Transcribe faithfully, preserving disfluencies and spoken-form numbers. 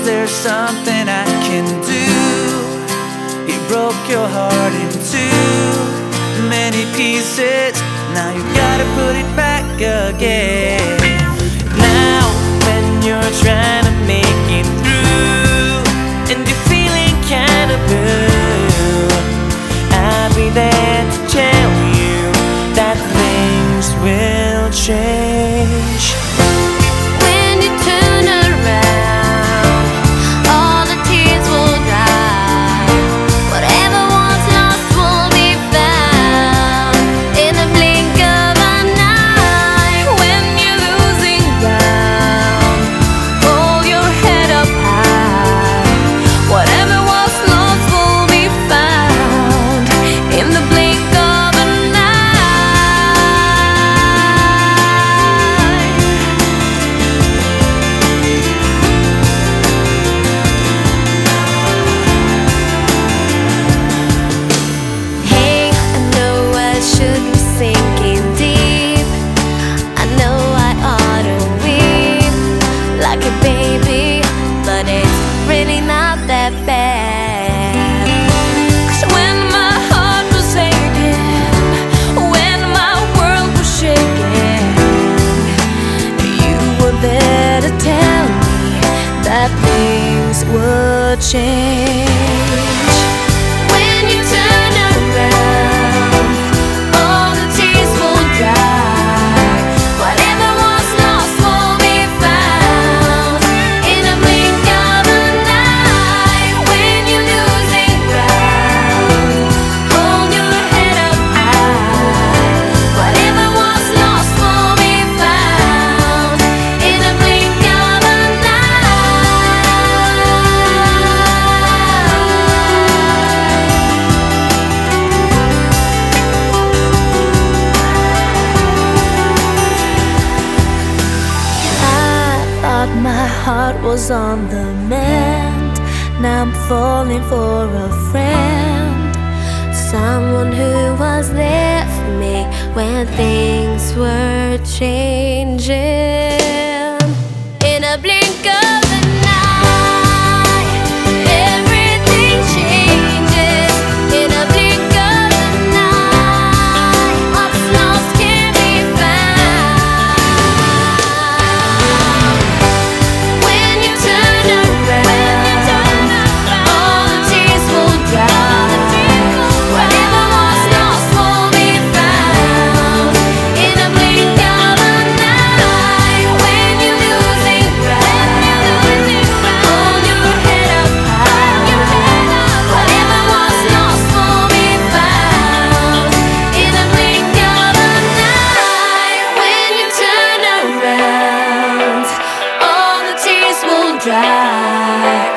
there something I can do? He broke your heart in two many pieces. Now you gotta put it back again. Now when you're trying to make it through and you're feeling kinda blue, I'll be there to tell you that things will change. When you turn around, all the tears will dry. Whatever was lost will be found in the blink of an eye. When you're losing ground, hold your head up high. Whatever was lost will be found in the blink of an eye. Hey, I know I should be sinking deep. I know I ought to weep like a baby, but it's really not that bad. 'Cause when my heart was aching, when my world was shaking, you were there to tell me that things would change. When you turn around, all the tears will dry. Whatever was lost will be found in a blink of an eye. When you're losing ground, hold your head up high. Whatever was lost will be found in a blink of an I thought my heart was on the mend. Now I'm falling for a friend, someone who was there for me when things were changing. In a blink of an eye, everything changes. In a blink of an eye, what's lost can be found. When you turn around, all the tears will dry. Whatever was lost will be found in a blink of an eye. When you're losing ground, hold your head up high. Whatever was lost will be found in a blink of an eye. When you turn around, all the tears will dry.